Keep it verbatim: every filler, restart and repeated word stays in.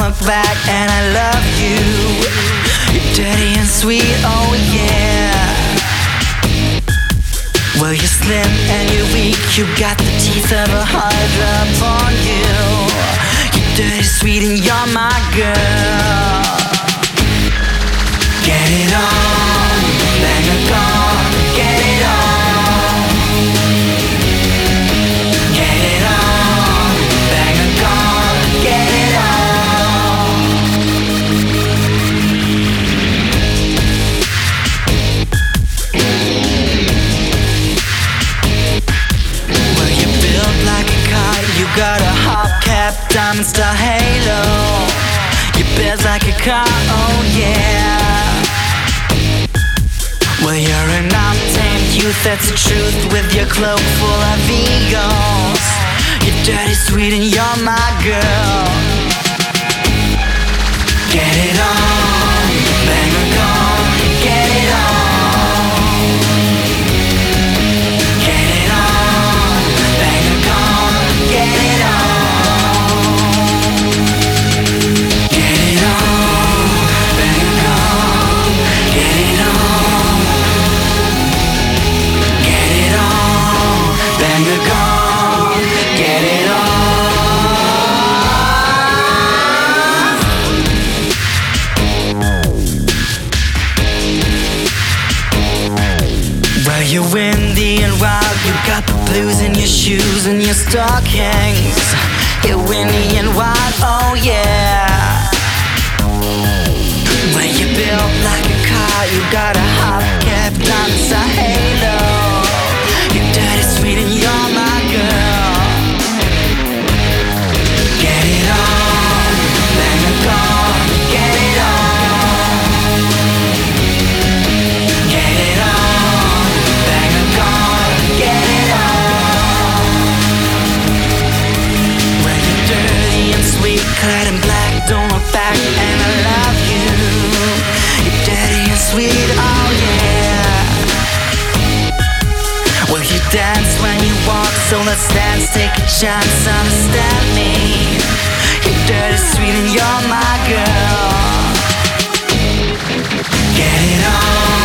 look back and I love you. You're dirty and sweet, oh yeah. Well, you're slim and you're weak, you got the teeth of a hydra upon you. You're dirty, sweet, and you're my girl. Get it on, bang a gong, get it on. Get it on, bang a gong, get it on. Well, you built like a car, you got a hubcap, diamond star halo. You built like a car, oh yeah. Well, you're an untamed youth, that's the truth. With your cloak full of egos, you're dirty, sweet, and you're my girl. Get it on, bang a gong, get it on. Get it on, bang a gong, get it on. Get it on, bang a gong, get it on. Bang a gong, get it on. Well, you're windy and wild, you got the blues in your shoes and your stockings. You're windy and wild, oh yeah. Well, you're built like a car, you got a hubcap, diamonds, a halo. You're dirty, sweet, and you're my girl. Get it on, bang a gong, get it on. Get it on, bang a gong, get it on. Well, you're dirty and sweet, clad in black, don't look back, and I love you. You're dirty and sweet, oh yeah. Well, you dance when you walk, so let's dance, take a chance, understand me. You're dirty, sweet, and you're my girl. Get it on.